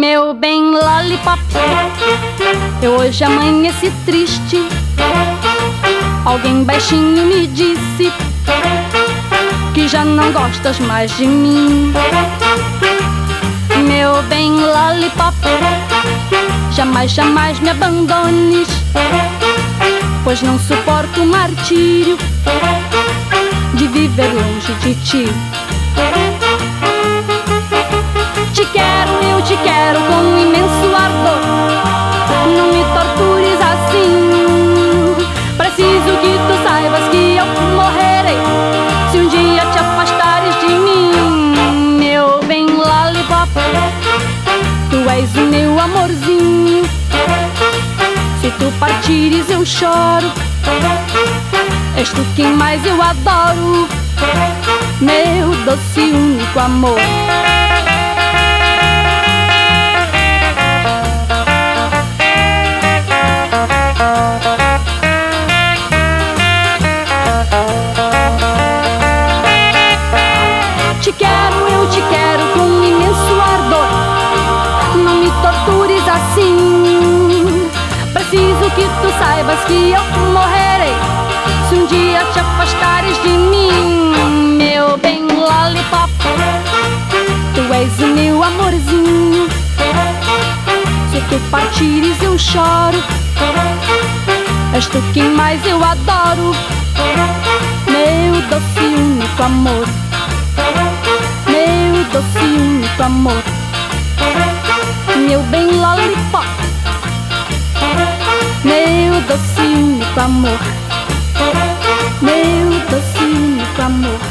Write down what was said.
Meu bem lollipop, eu hoje amanheci triste. Alguém baixinho me disse que já não gostas mais de mim. Meu bem lollipop, jamais, jamais me abandones, pois não suporto o martírio de viver longe de ti. Te quero, eu te quero com um imenso ardor. Não me tortures assim. Preciso que tu saibas que eu morrerei se um dia te afastares de mim. Meu bem lollipop, tu és o meu amorzinho. Se tu partires eu choro, és tu quem mais eu adoro, meu doce e único amor. Te quero, eu te quero com um imenso ardor. Não me tortures assim. Preciso que tu saibas que eu morrerei se um dia te afastares de mim. Meu bem lollipop, tu és o meu amorzinho. Se tu partires eu choro, és tu quem mais eu adoro, meu doce e único amor, meu doce e único amor. Meu bem lollipop, meu doce e único amor, meu doce e único amor.